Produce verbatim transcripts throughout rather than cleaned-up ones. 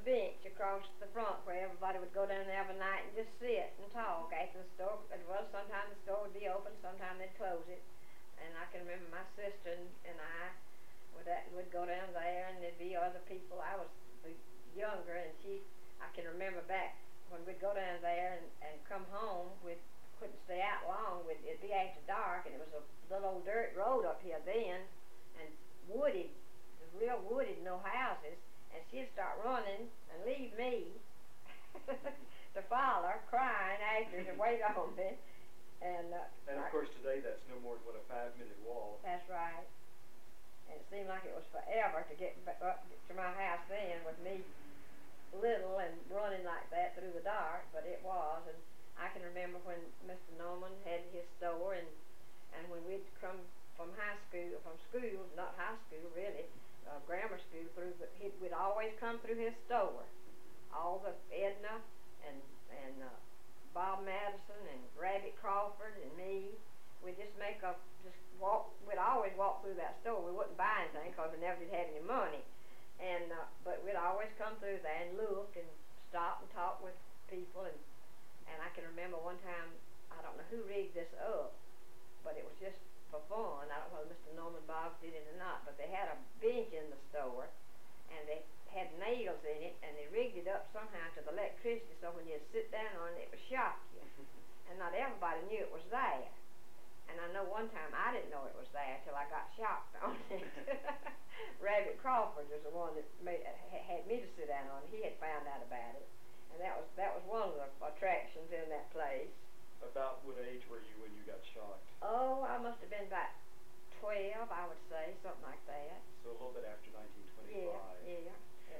bench across the front where everybody would go down there every night and just sit and talk after the store. It was sometimes the store would be open, sometimes they'd close it. And I can remember my sister and, and I would, that, would go down there, and there'd be other people. I was younger, and she, I can remember back when we'd go down there and, and come home, we couldn't stay out long. We'd, it'd be after dark, and it was a little old dirt road up here then, and wooded, real wooded, no houses. And she'd start running and leave me to follow her, crying after her to wait on me. And, uh, and of I, course today that's no more than what, a five-minute walk. That's right. And it seemed like it was forever to get back up to my house then with me little and running like that through the dark, but it was. And I can remember when Mister Norman had his store, and and when we'd come from high school, from school, not high school really, uh, grammar school, through, but he'd, we'd always come through his store. All the Edna and and uh, Bob Madison and Rabbit Crawford and me, we'd just make a just walk. We'd always walk through that store. We wouldn't buy anything because we never did have any money. And uh, but we'd always come through there and look and stop and talk with people. And and I can remember one time, I don't know who rigged this up, but it was just for fun. I don't know whether Mister Norman Boggs did it or not, but they had a bench in the store, and they had nails in it, and they rigged it up somehow to the electricity, so when you sit down on it, it would shock you. And not everybody knew it was there. And I know one time I didn't know it was there till I got shocked on it. Rabbit Crawford was the one that made, had me to sit down on it. He had found out about it, and that was that was one of the attractions in that place. About what age were you when you got shocked? Oh, I must have been about twelve, I would say, something like that. So a little bit after nineteen twenty-five. Yeah, yeah.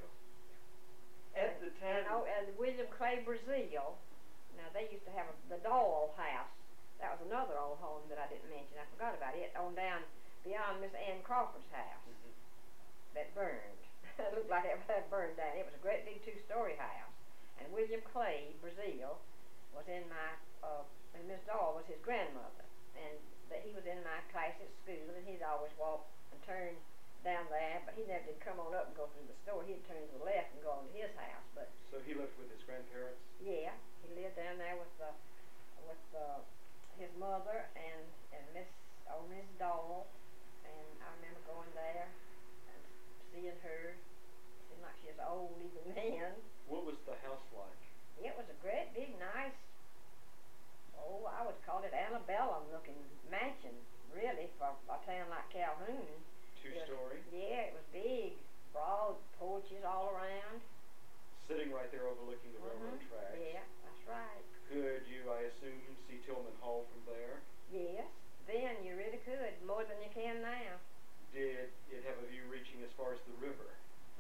At the time, and, oh, and William Clay Brazil. Now they used to have a, the Doyle House. That was another old home that I didn't mention. I forgot about it. On down beyond Miss Ann Crawford's house, mm-hmm. that burned. It looked like it had burned down. It was a great big two-story house. And William Clay Brazil was in my, uh, and Miss Doyle was his grandmother, and that he was in my class at school, and he'd always walk and turn down there, but he never did come on up and go through the store. He'd turn to the left and go on to his house. But so he lived with his grandparents? Yeah, he lived down there with the, with the, his mother and and Miss oh Miss Doll, and I remember going there and seeing her. Seemed like she was old even then. What was the house like? It was a great big nice, oh I would call it antebellum looking mansion, really, for a town like Calhoun. Two-story? Yeah, it was big, broad porches all around. Sitting right there overlooking the mm-hmm. railroad tracks. Yeah, that's right. Could you, I assume, see Tillman Hall from there? Yes, then you really could, more than you can now. Did it have a view reaching as far as the river?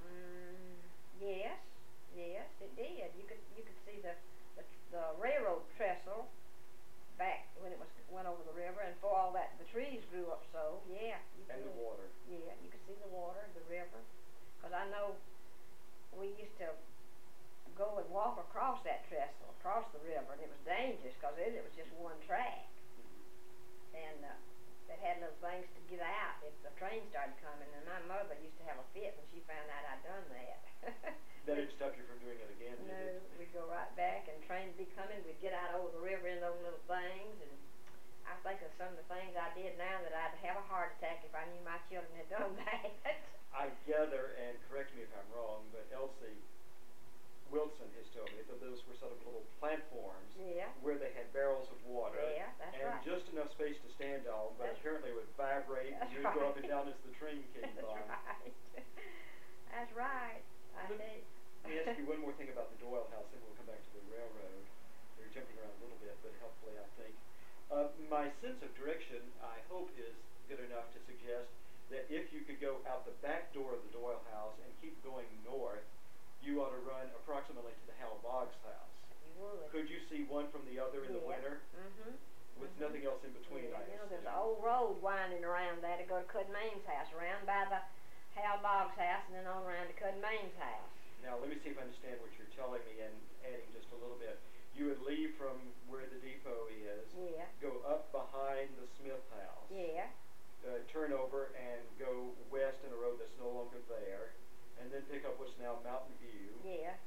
Mm, yes, yes, it did. You could you could see the the, the railroad trestle back when it was went over the river, and for all that the trees grew up so, yeah. You and could, the water. Yeah, you could see the water, the river. Because I know we used to go and walk across that trestle, across the river, and it was dangerous because it, it was just one track. Mm-hmm. And uh, it had little things to get out if the train started coming, and my mother used to have a fit when she found out I'd done that. That didn't stop you from doing it again, did no, it? No, we'd go right back, and train would be coming, we'd get out over the river in those little things, and I think of some of the things I did now that I'd have a heart attack if I knew my children had done that. I gather, and correct me if I'm wrong, but Elsie Wilson has told me that those were sort of little platforms yeah. where they had barrels of water yeah, that's and right. just enough space to stand on, but that's apparently it would vibrate and you'd right. go up and down as the train came that's by. Right. That's right. I Let, think. let me ask you one more thing about the Doyle House, and we'll come back to the railroad. You're jumping around a little bit, but helpfully, I think. Uh, my sense of direction, I hope, is good enough to suggest that if you could go out the back door of the Doyle House and keep going north, you ought to run approximately to the Hal Boggs house. You would. Could you see one from the other in yeah. the winter? Mm-hmm. With mm-hmm. nothing else in between, yeah, I you know, assume. there's an old road winding around there to go to Cud Main's house, around by the Hal Boggs house, and then on around to Cud Main's house. Now, let me see if I understand what you're telling me and adding just a little bit. You would leave from where the depot is, yeah. go up behind the Smith house, yeah. uh, turn over and go west in a road that's no longer there, and then pick up what's now Mountain View, yeah.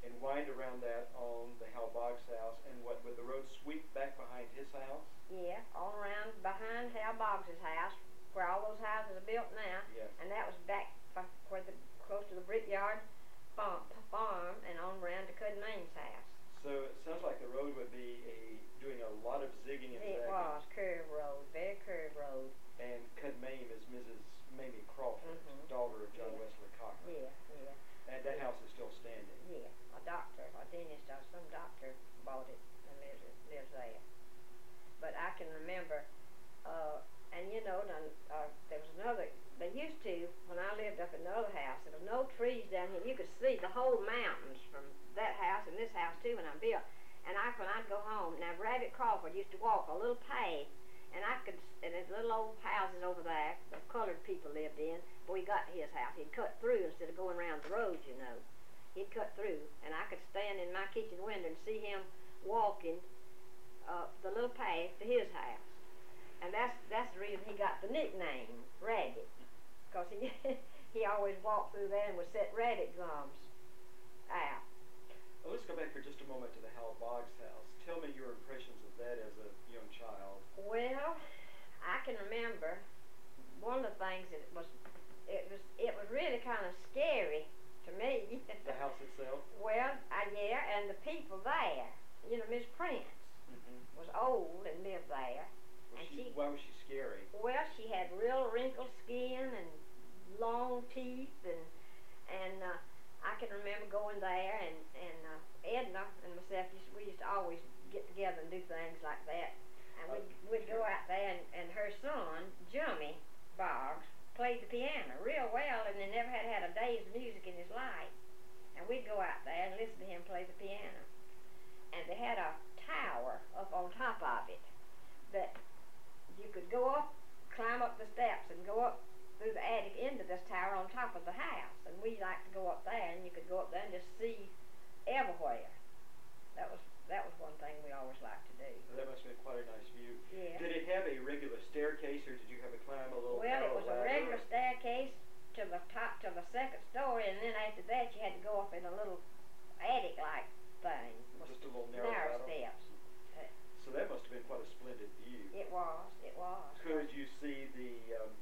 trees down here. You could see the whole mountains from that house and this house too when I built. And I, when I'd go home, now Rabbit Crawford used to walk a little path, and I could, and there's little old houses over there the colored people lived in. But we got to his house, he'd cut through instead of going around the road, you know. He'd cut through, and I could stand in my kitchen window and see him walking uh, the little path to his house. And that's that's the reason he got the nickname Rabbit, because he he always walked through there and would set rabbit gums out. Well, let's go back for just a moment to the Hal Boggs house. Tell me your impressions of that as a young child. Well, I can remember one of the things that was it was it was really kind of scary to me. The house itself? Well, uh, yeah, and the people there. You know, Miss Prince Mm-hmm. was old and lived there. Was And she, she- why was she scary? Well, she had real wrinkled skin and long teeth, and and uh, I can remember going there, and and uh, Edna and myself used, we used to always get together and do things like that, and we'd, we'd go out there, and, and her son Jummy Boggs played the piano real well, and they never had had a day's music in his life, and we'd go out there and listen to him play the piano, and they had a tower up on top of it that you could go up, climb up the steps, and go up through the attic into this tower on top of the house. And we liked to go up there, and you could go up there and just see everywhere. That was that was one thing we always liked to do. Well, that must have been quite a nice view. Yeah. Did it have a regular staircase, or did you have to climb a little Well, it narrow was a ladder? regular staircase to the top, to the second story, and then after that you had to go up in a little attic-like thing. Just a little narrow, Narrow ladder? steps. So that must have been quite a splendid view. It was. It was. Could you see the um,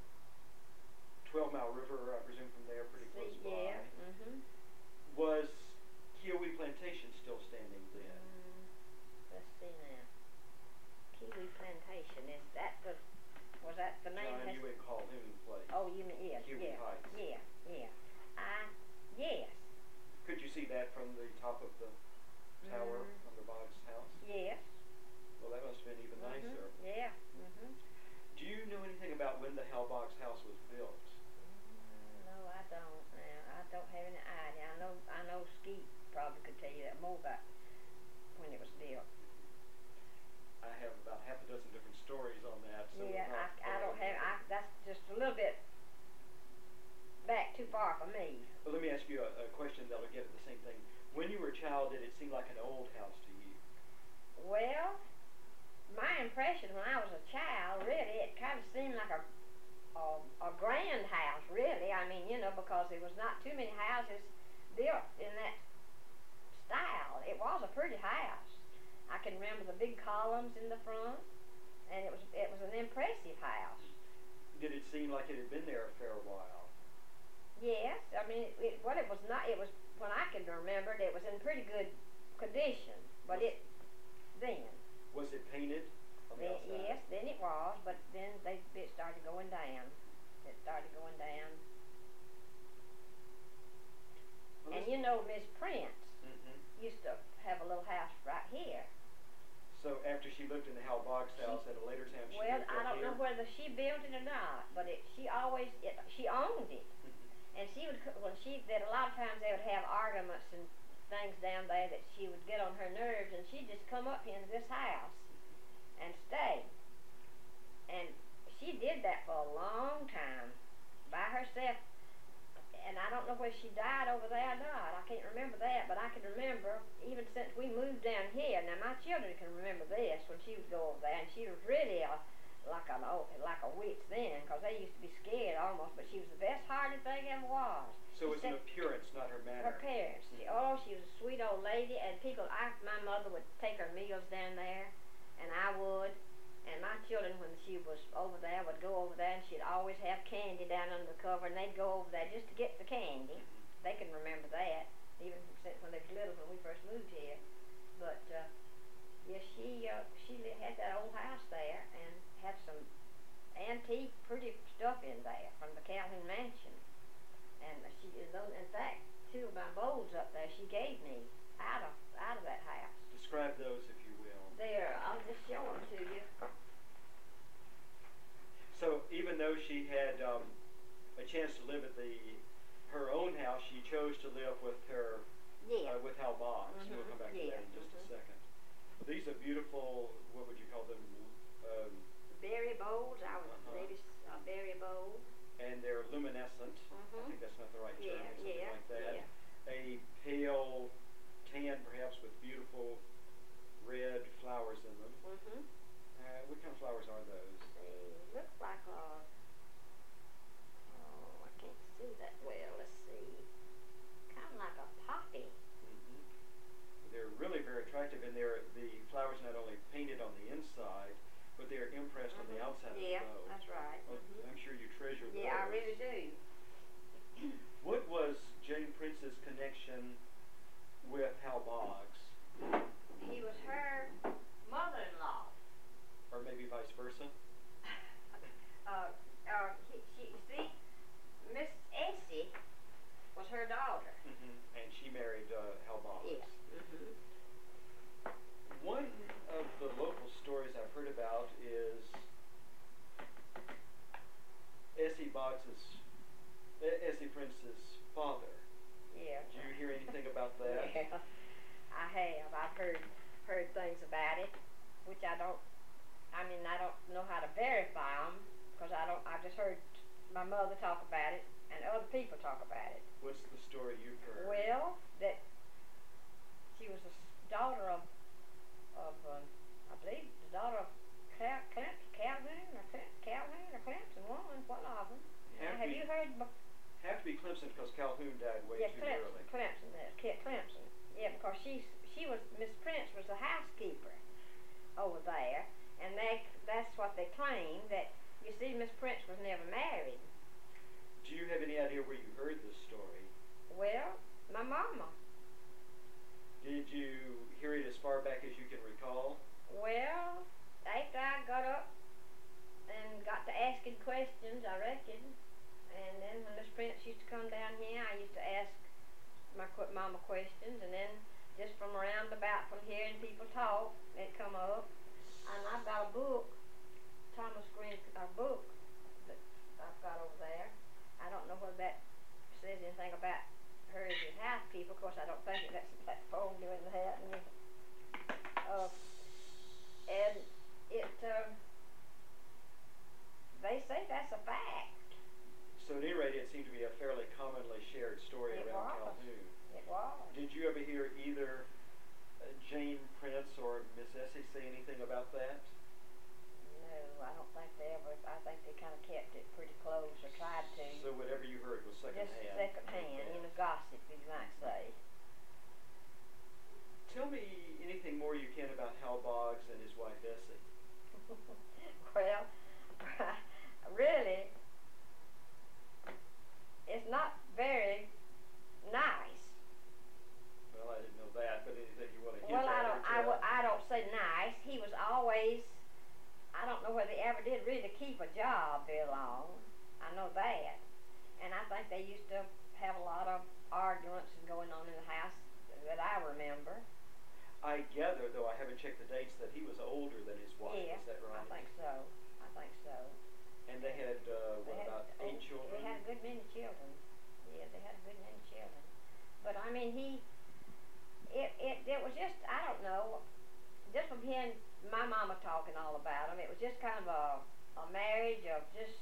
twelve mile River, I presume, from there, pretty close See, by? yeah. Mm-hmm. Was Kiowee Plantation still standing then? Mm, let's see now. Kiwi Plantation, is that the, was that the name? John That's- Ewing Calhoun Place. Oh, you mean, yes, Kiwi yeah, Heights. yeah, yeah. I, yes, Could you see that from the top of the tower Mhm. on the Boggs house? yes. Well, that must have been even Mhm, nicer. yeah, mm-hmm. Do you know anything about when the Hal Boggs house was built? Mm, no, I don't now. I don't have any idea. I know, I know Skeet probably could tell you that more about when it was built. I have about half a dozen different stories on that. So Yeah, we'll I, have to I don't have, I, that's just a little bit back too far for me. Well, let me ask you a, a question that'll get at the same thing. When you were a child, did it seem like an old house to you? Well, my impression when I was a child, really, it kind of seemed like a, a a grand house, really. I mean, you know, because there was not too many houses built in that style. It was a pretty house. I can remember the big columns in the front, and it was it was an impressive house. Did it seem like it had been there a fair while? Yes, I mean, it, it, what it was not, it was, when I can remember it, it was in pretty good condition, but it, then. Was it painted on the Then, outside? yes, then it was, but then they it started going down. It started going down. Well, And this- you know, Miss Prince Mhm. used to have a little house right here. So after she lived in the Hal Boggs She- house at a later time, she Well, moved I up don't here? know whether she built it or not, but it, she always it, she owned it, Mhm. and she would c- when she that a lot of times they would have arguments and things down there that she would get on her nerves, and she'd just come up here into this house and stay. And she did that for a long time by herself. And I don't know whether she died over there or not. I can't remember that, but I can remember even since we moved down here. Now my children can remember this when she would go over there, and she was really a, like an old, like a witch then, because they used to be scared almost. But she was the best-hearted thing ever was. So She it's an said- appearance, not her manner. Her parents. She, oh, she was a sweet old lady, and people. I, my mother would take her meals down there, and I would. And my children, when she was over there, would go over there, and she'd always have candy down under the cover, and they'd go over there just to get the candy. Mhm. They can remember that, even since when they was little, when we first moved here. But uh, yeah, she uh, she li- had that old house there, and had some antique, pretty stuff in there from the Calhoun Mansion. And she, in fact, two of my bowls up there, she gave me out of out of that house. Describe those, if you will. There, I'll just show them to you. So even though she had um, a chance to live at the her own house, she chose pale tan, perhaps with beautiful red flowers in them. Mm-hmm. Uh, what kind of flowers are those? See, looks like a, oh, I can't see that well. Let's see. Kind of like a poppy. Mm-hmm. They're really very attractive, and they're the flowers not only painted on the inside, but they're impressed Mm-hmm. on the outside Yeah, of the bow. that's right. Well, Mm-hmm. I'm sure you treasure those. Yeah, I really do. What was Jane Prince's connection with Hal Boggs? He was her mother-in-law. Or maybe vice versa? uh, uh, he, she, see, Miss Essie was her daughter. Mm-hmm. And she married uh, Hal Boggs. Yeah. Mm-hmm. One of the local stories I've heard about is Essie Boggs's, Essie Prince's father. Yeah. Did you hear anything about that? Yeah, I have. I've heard heard things about it, which I don't. I mean, I don't know how to verify them because I don't. I just heard my mother talk about it and other people talk about it. What's the story you've heard? Well, that she was a daughter of of uh, I believe the daughter of Cal, Cal, Calhoun or Cal, Calhoun or Clemson, one one of them. Have, Have be, you heard? have to be Clemson because Calhoun died way Yeah, too Clemson, early. Clemson, that's Kit Clemson. Yeah, because she's she was Miss Prince was the housekeeper over there, and they that's what they claim, that you see Miss Prince was never married. Do you have any idea where you heard this story? Well, my mama. Did you hear it as far back as you can recall? Well, after I got up and got to asking questions, I reckon, and then when Miss Prince used to come down here, I used to ask my qu mama questions, and then just from around about from hearing people talk, it come up. And I've got a book, Thomas Green, a book that I've got over there. I don't know whether that says anything about her as your housekeeper. Of course, I don't think it. That's that phone doing that. And, uh, and it, uh, they say that's a fact. So at any rate, it seemed to be a fairly commonly shared story It around was. Calhoun. It was. Did you ever hear either uh, Jane Prince or Miss Essie say anything about that? No, I don't think they ever. I think they kind of kept it pretty close, or tried to. So whatever you heard was second Just hand. second hand, you know, gossip, you might say. Tell me anything more you can about Hal Boggs and his wife Essie. Well, really, it's not very nice. Well, I didn't know that, but anything you want to hint Well, I at don't. or I, tell? w I don't say nice. He was always. I don't know whether he ever did really keep a job very long. I know that, and I think they used to have a lot of arguments going on in the house that I remember. I gather, though I haven't checked the dates, that he was older than his wife. Yeah, Is that right? I think so. I think so. And they had uh, what, They had, about eight oh, children? They had a good many children. Yeah, they had a good many children. But I mean, he, it, it, it was just, I don't know, just from hearing my mama talking all about him, it was just kind of a, a marriage of just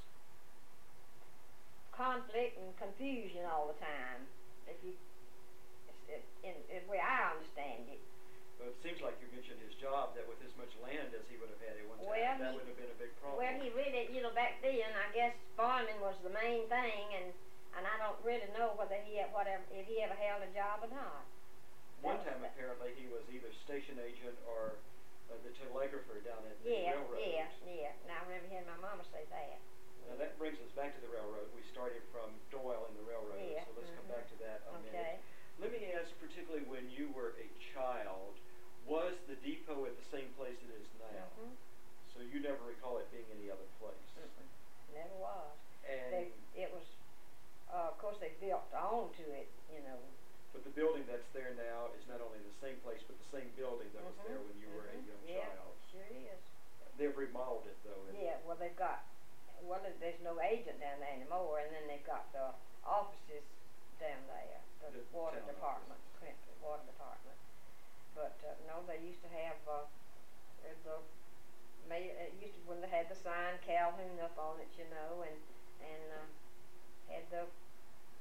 conflict and confusion all the time. If you, it, in, in the way I understand it. Well, it seems like you mentioned his job, that with as much land as he would have had at one time, Well, that he- would have been a big problem. Well, he really, you know, back then, I guess farming was the main thing, and and I don't really know whether he had whatever, if he ever held a job or not. One That was time, the- apparently, he was either station agent or uh, the telegrapher down at the Yeah, railroad. yeah, yeah. Now I remember hearing my mama say that. Now that brings us back to the railroad. We started from Doyle and the railroad, Yeah, so let's come mhm. back to that a Okay. minute. Let me ask, particularly when you were a child, was the depot at the same place it is now? Mhm. So you never recall it being any other place? Mm-mm. Never was. And They, it was, uh, of course, they built onto it, you know. but the building that's there now is not only the same place, but the same building that was Mhm, there when you were a mhm. young Yeah, child. sure is. They've remodeled it though. and- Yeah, well, they've got, well, there's no agent down there anymore, and then they've got the offices down there, the, The water town department, Clinton water department. But uh, no, they used to have uh, uh, the mayor. It used to when they had the sign Calhoun up on it, you know, and and uh, had the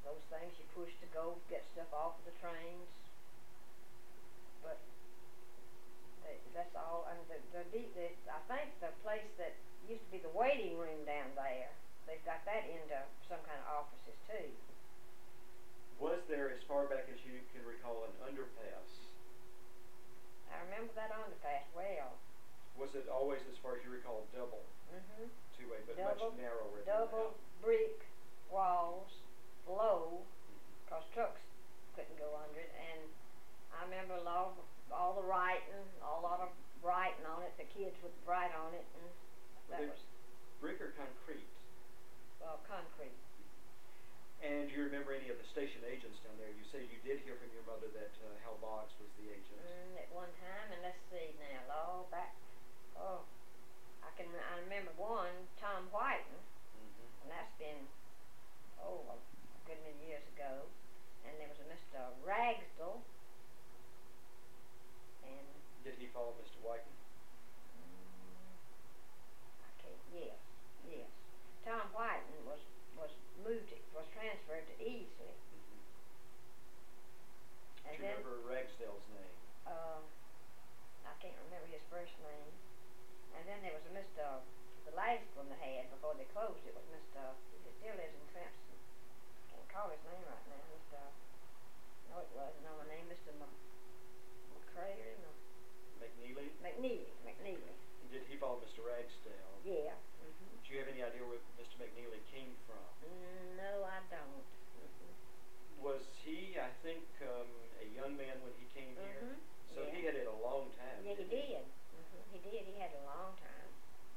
those things you push to go get stuff off of the trains. But they, that's all. And the, the, the, the I think the place that used to be the waiting room down there, they've got that into some kind of offices too. Was there, as far back as you can recall, an underpass? I remember that underpass well. Was it always, as far as you recall, double? Mm-hmm. Two-way, but double, much narrower double than now? brick walls, low, because trucks couldn't go under it. And I remember a lot of, all the writing, a lot of writing on it. The kids would write on it, and that Were they was brick or concrete? uh, concrete. And do you remember any of the station agents down there? You say you did hear from your mother that uh, Hal Boggs was the agent. Mm, at one time, and let's see now, all back. Oh, I can. I remember one, Tom Whiten, Mm-hmm. and that's been oh a good many years ago. And there was a Mister Ragsdale, and Did he follow Mister Whiten? mm, I can't. Yes, yes. Tom Whiten was was moved. Was transferred to Easley, Mm-hmm. and Do you then remember Ragsdale's name? uh, I can't remember his first name. And then there was a Mister The last one they had before they closed it was Mister He still lives in Clemson. Can't call his name right now. Mister No, it wasn't. No, my name Mister M- McCrary. No. McNeely? McNeely. McNeely. Did he follow Mister Ragsdale? Yeah. Mm-hmm. Do you have any idea where Mister McNeely came from? Mm, no, I don't. Mm-hmm. Was he, I think, um, a young man when he came here? Mm-hmm. So yeah. he had it a long time. Yeah, he didn't did. Mm-hmm. He did. He had a long time.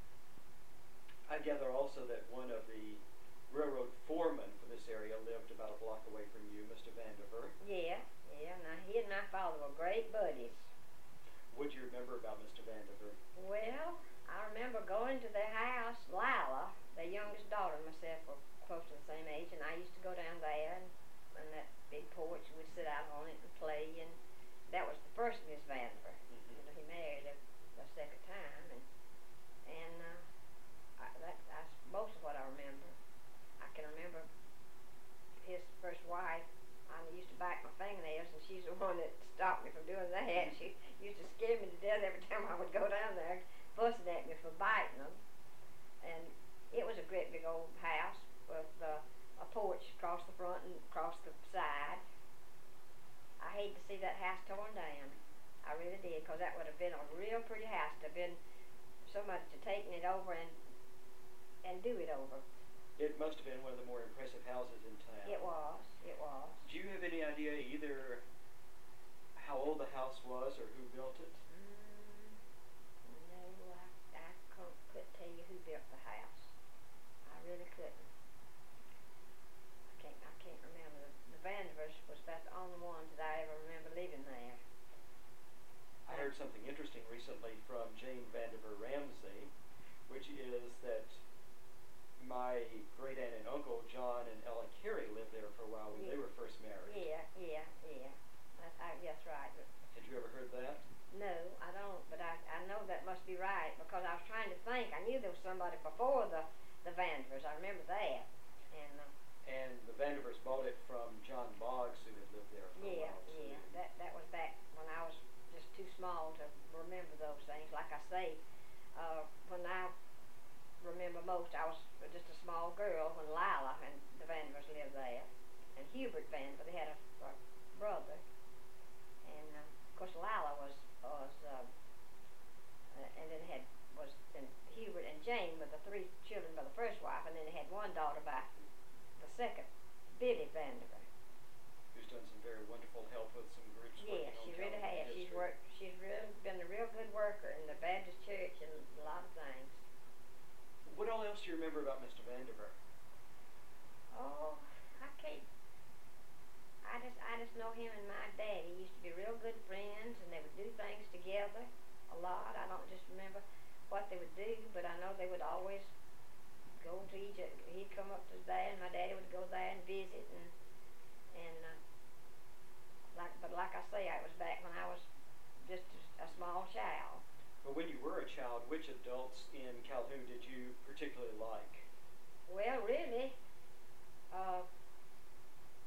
I gather also that one of the railroad foremen for this area lived about a block away from you, Mister Vandiver. Yeah, yeah. Now he and my father were great buddies. What do you remember about Mister Vandiver? Well, I remember going to their house. Lila, their youngest daughter, and myself were close to the same age, and I used to go down there and on that big porch, and we'd sit out on it and play. And that was the first Miss Vandiver. Mm-hmm. You know, he married a, a second time, and and uh, I, that that's most of what I remember. I can remember his first wife. I used to bite my fingernails, and she's the one that stopped me from doing that. She used to scare me to death every time I would go down there, fussing at me for biting them. And it was a great big old house with uh, a porch across the front and across the side. I hate to see that house torn down. I really did, because that would have been a real pretty house to have been somebody to taking it over and and do it over. It must have been one of the more impressive houses in town. It was. It was. Do you have any idea either how old the house was or who built it? Mm, no, I, I couldn't, couldn't tell you who built the house. I really couldn't. I can't. I can't remember. The, the Vandivers was about the only ones that I ever remember living there. I heard something interesting recently from Jane Vandiver Ramsey, which is that my great aunt and uncle John and Ella Carey lived there for a while when Yeah. they were first married. Yeah, yeah, yeah. That's, I, that's right. But Had you ever heard that? no, I don't. But I, I know that must be right, because I was trying to think. I knew there was somebody before the the Vandivers. I remember that. And uh, And the Vandivers bought it from John Boggs, who had lived there for yeah, a while too. yeah. That that was back when I was just too small to remember those things. Like I say, uh, when I remember most, I was just a small girl when Lila and the Vandivers lived there, and Hubert Vandiver. They had a, a brother, and uh, of course Lila was was uh, uh, and then had was and Hubert and Jane were the three children by the first wife, and then they had one daughter by the second, Biddy Vandiver. Who's done some very wonderful help with some groups. Yeah, working on she really California has. She's history. worked. She's really been a real good worker in the Baptist church and a lot of things. What all else do you remember about Mister Vandiver? Oh, I can't. I just, I just know him and my daddy used to be real good friends, and they would do things together a lot. I don't just remember what they would do, but I know they would always go to each. He'd come up to there, and my daddy would go there and visit, and and uh, like, but like I say, I was back when I was just a, a small child. But when you were a child, which adults in Calhoun did you particularly like? Well, really, uh,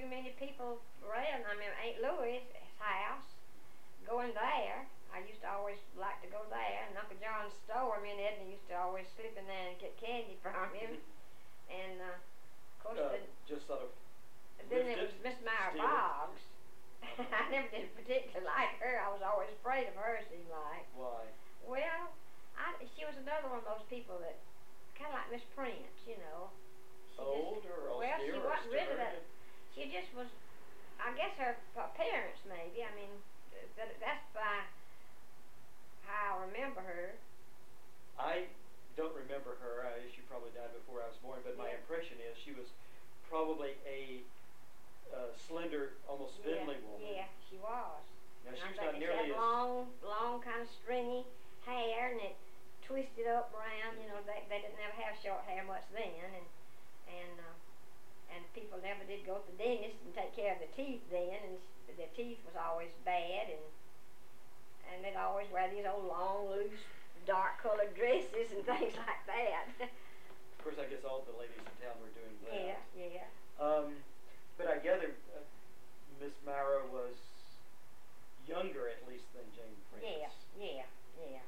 many people around. I mean, Aunt Louis' house, going there. I used to always like to go there. And Uncle John's store, me and Edna used to always slip in there and get candy from him. And, uh, of course, Uh, then, just sort of then there was lifted, Miss Myra steal it. Boggs. I never did particularly like her. I was always afraid of her, it seemed like. Why? Well, I, she was another one of those people that, kind of like Miss Prince, you know. She Old just, or well, austere she or wasn't really stern? that. She just was. I guess her appearance, maybe. I mean, that, that's by how I remember her. I don't remember her. I, she probably died before I was born, but my Yeah. impression is she was probably a uh, slender, almost spindly yeah, woman. Yeah, she was. Now, And she I'm was not thinking nearly she had as... long, long, kind of stringy hair, and it twisted up around. You know, they they didn't ever have short hair much then, and and uh, and people never did go to the dentist and take care of their teeth then, and their teeth was always bad, and and they'd always wear these old long, loose, dark-colored dresses and things like that. Of course, I guess all the ladies in town were doing that. Yeah, yeah. Um, but I gather uh, Miss Myra was younger, at least, than Jane Prince. Yeah, yeah, yeah.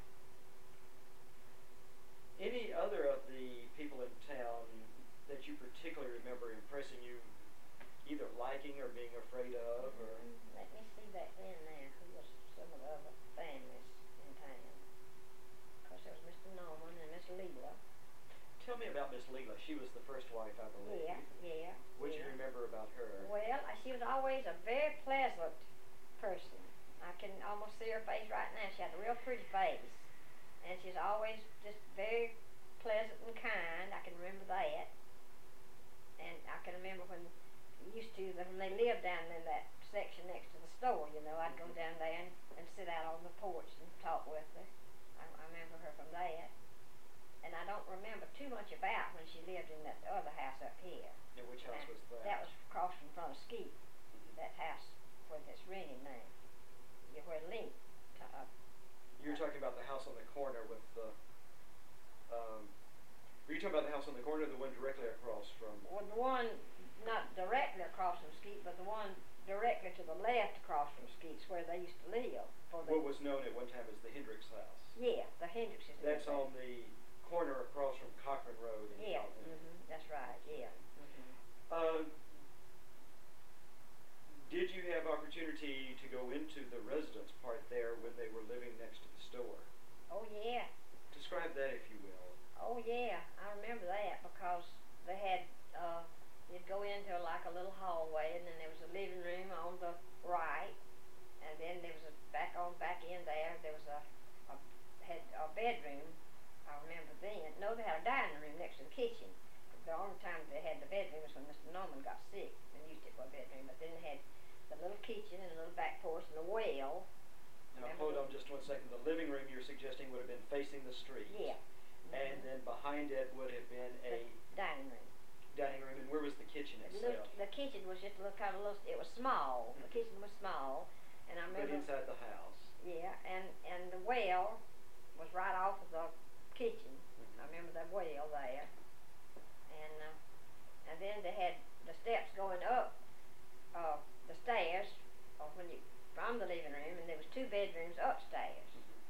Any other of the people in town that you particularly remember impressing you, either liking or being afraid of, or? Mm, let me see back then now. Who was some of the other families in town? Of course, there was Mister Norman and Miss Leela. Tell me about Miss Leela. She was the first wife, I believe. Yeah, yeah. What do yeah. you remember about her? Well, uh, she was always a very pleasant person. I can almost see her face right now. She had a real pretty face, and she's always just very pleasant and kind. I can remember that. And I can remember when used to when they lived down in that section next to the store. You know, I'd go down there and, and sit out on the porch and talk with her. I, I remember her from that. And I don't remember too much about when she lived in that other house up here. And which house Now, was that? That was across from front of Skeet. Mhm. That house where it's rented now. You where Link. Uh, You were talking about the house on the corner with the. Um, were you talking about the house on the corner, or the one directly across from? well, the one not directly across from Skeet, but the one directly to the left across from Skeet's where they used to live. For the, What was known at one time as the Hendricks house. Yeah, the Hendrickses. That's lived on the corner across from Cochran Road in there. Yeah, Calhoun. mm-hmm, that's right. Yeah. Mm-hmm. Uh, did you have opportunity to go into the residence part there when they were living next to the store? Oh yeah. Describe that, if you will. Oh yeah, I remember that because they had uh you'd go into like a little hallway, and then there was a living room on the right, and then there was a back on back in there there was a, a had a bedroom. I remember then. No, they had a dining room next to the kitchen. The only time they had the bedroom was when Mister Norman got sick and used it for a bedroom. But then they had the little kitchen and a little back porch and a well. Now Remember hold the- on just one second. The living room you're suggesting would have been facing the street. Yeah. And Mhm. then behind it would have been a The dining room. dining room. And where was the kitchen The, itself? little, the kitchen was just a little kind of little. It was small. The kitchen was small, and I But remember. inside the house. Yeah, and and the well was right off of the kitchen. Mhm. I remember that well there, and uh, and then they had the steps going up uh, the stairs, or when you from the living room, and there was two bedrooms upstairs.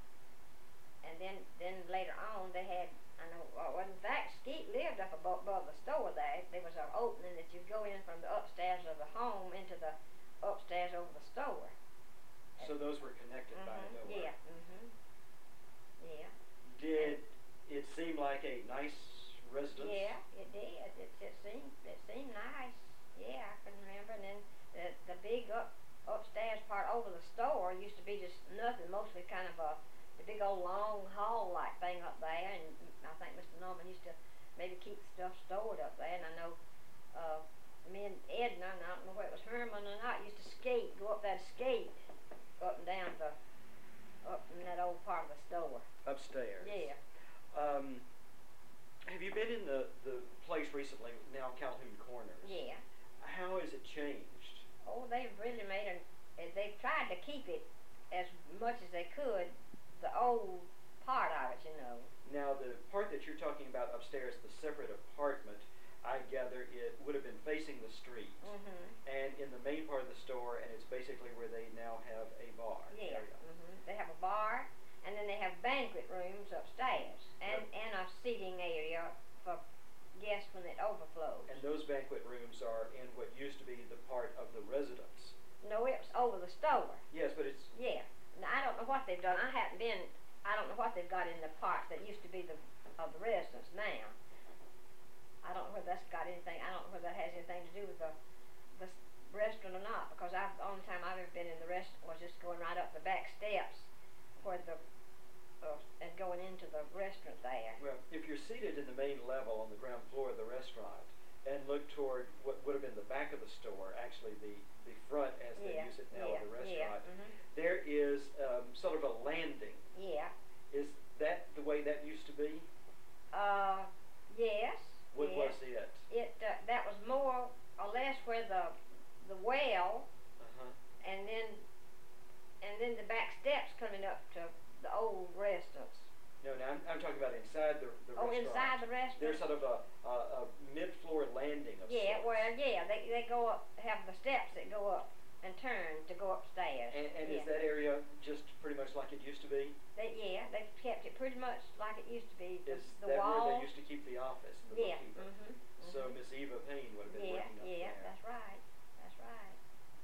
Mhm. And then then later on they had. I know, well, in fact, Skeet lived up above, above the store there. There was an opening that you go in from the upstairs of the home into the upstairs over the store. So those were connected by a Mhm, door. Yeah. Mhm. Yeah. Did it seem like a nice residence? Yeah, it did. It, it seemed it seemed nice. Yeah, I can remember. And then the the big up upstairs part over the store used to be just nothing. Mostly kind of a the big old long hall like thing up there. And I think Mister Norman used to maybe keep stuff stored up there. And I know uh, me and Edna, and I don't know whether it was Herman or not, used to skate, go up that skate, up and down the up in that old part of the store. Upstairs. Yeah. Um, have you been in the, the place recently, now Calhoun Corners? Yeah. How has it changed? Oh, they've really made a. They've tried to keep it as much as they could, the old part of it, you know. Now, the part that you're talking about upstairs, the separate apartment, I gather it would have been facing the street, Mhm. and in the main part of the store, and it's basically where they now have a bar Yeah. area. Mhm. They have a bar, and then they have banquet rooms upstairs, and Yep. and a seating area for guests when it overflows. And those banquet rooms are in what used to be the part of the residence. No, it was over the store. Yes, but it's Yeah. Now, I don't know what they've done. I haven't been. I don't know what they've got in the parts that used to be the of the residence now. I don't know whether that's got anything. I don't know whether that has anything to do with the the s- restaurant or not. Because I've the only time I've ever been in the restaurant was just going right up the back steps, where the uh, and going into the restaurant there. well, if you're seated in the main level on the ground floor of the restaurant and look toward what would have been the back of the store, actually the the front as they Yeah. use it now Yeah. of the Yeah. restaurant, Mhm. there is um, sort of a landing. Yeah. Is that the way that used to be? Uh. Yes. What yes. was it? It uh, that was more or less where the the well, Uh-huh. and then and then the back steps coming up to the old residence. No, no, I'm, I'm talking about inside the, the Oh, restaurant. inside the restaurant. There's sort of a, a, a mid-floor landing of Yeah, sorts. well, yeah, they they go up, have the steps that go up and turn to go upstairs. And, and yeah. is that area just pretty much like it used to be? They, yeah, they've kept it pretty much like it used to be. The, Is the that wall. where they used to keep the office and the Yeah. bookkeeper? Mhm. So mhm. Miss Eva Payne would have been Yeah, working up yeah, there. that's right. That's right.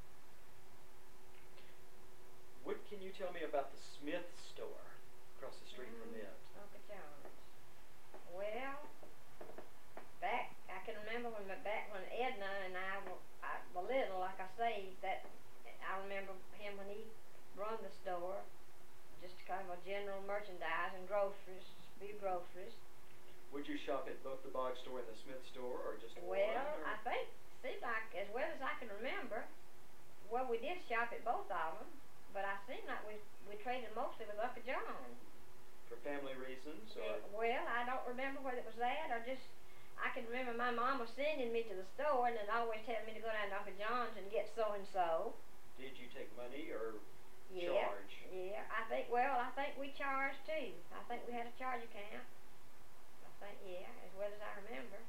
What can you tell me about the Smith store across the street from Mm, it? Uncle John's. Well, back I can remember when my- back when Edna and I were, I, were little, like I say, that I remember him when he run the store, just kind of a general merchandise and groceries, be groceries. Would you shop at both the Bog store and the Smith store, or just one? Well, or- I think seems like as well as I can remember, well, we did shop at both of them, but I seem like we we traded mostly with Uncle John. for family reasons, or? Yeah, well, I don't remember whether it was that or just I can remember my mama sending me to the store and then always telling me to go down to Uncle John's and get so and so. Did you take money or Yeah. charge? Yeah, I think. Well, I think we charged too. I think we had a charge account. I think yeah, as well as I remember.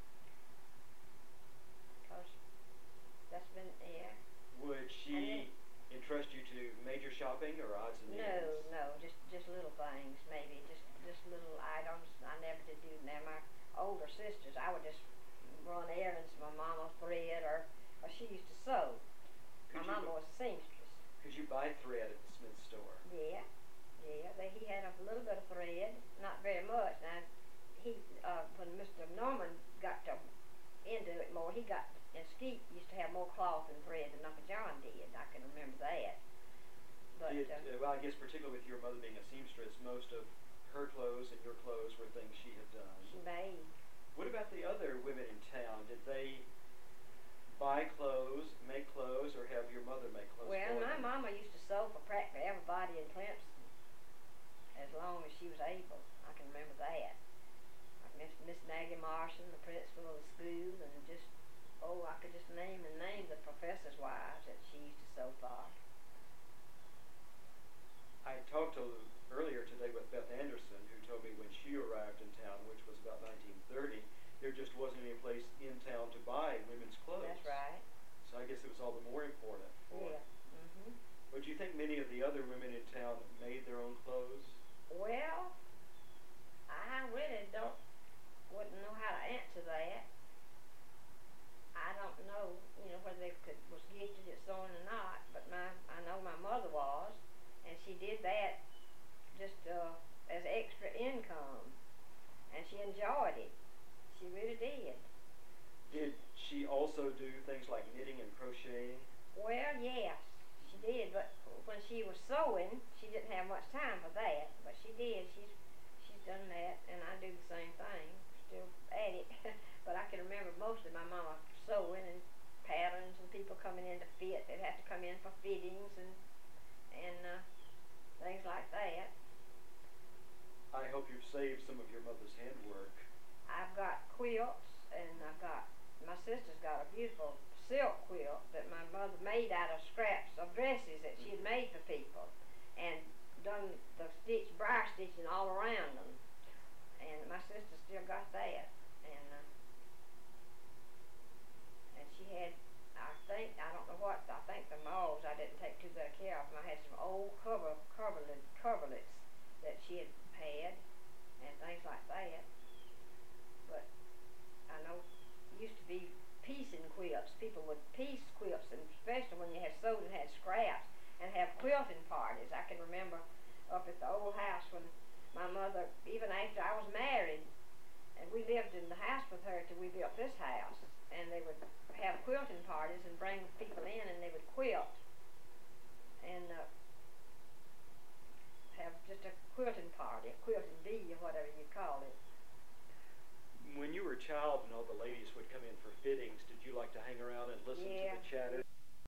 Cause that's been yeah. Would she then- entrust you to major shopping or odds and No, ends? no, just just little things, maybe just just little items. I never did do now. My older sisters, I would just run errands for my mama thread, or or she used to sew. Could My you, mama was a seamstress. could you buy thread at the Smith store? Yeah, yeah. They, he had a little bit of thread, not very much. Now he uh, when Mister Norman got to into it more, he got and Skeet used to have more cloth and thread than Uncle John did. I can remember that. But Did, uh, uh, well, I guess particularly with your mother being a seamstress, most of her clothes and your clothes were things she had done. she made. What about the other women in town? Did they buy clothes, make clothes, or have your mother make clothes Well, for my them? mama used to sew for practically everybody in Clemson, as long as she was able. I can remember that. Like Miss Miss Maggie Marshall, the principal of the school, and just oh, I could just name and name the professors' wives that she used to sew for. I talked to earlier today with Beth Anderson, who told me when she arrived in town, which was about nineteen thirty, there just wasn't any place in town to buy women's clothes. That's right. So I guess it was all the more important for. Yeah. Mhm. Would you think many of the other women in town made their own clothes? Well, I really don't wouldn't know how to answer that. I don't know, you know, whether they could was gifted at sewing or not, but my I know my mother was, and she did that just uh, as extra income, and she enjoyed it. She really did. Did she also do things like knitting and crocheting? Well, yes, she did, but when she was sewing, she didn't have much time for that, but she did. She's she's done that, and I do the same thing, still at it. But I can remember mostly my mama sewing and patterns and people coming in to fit. They'd have to come in for fittings and and uh, things like that. I hope you've saved some of your mother's handwork. I've got quilts, and I've got my sister's got a beautiful silk quilt that my mother made out of scraps of dresses that she had made for people, and done the stitch briar stitching all around them. And my sister still got that. And uh, piecing quilts. People would piece quilts, and especially when you had sewed and had scraps, and have quilting parties. I can remember up at the old house when my mother, even after I was married, and we lived in the house with her till we built this house, and they would have quilting parties and bring people in, and they would quilt, and uh, have just a quilting party, a quilting bee, or whatever you call it. When you were a child and all the ladies would come in for fittings, did you like to hang around and listen Yeah. to the chatter?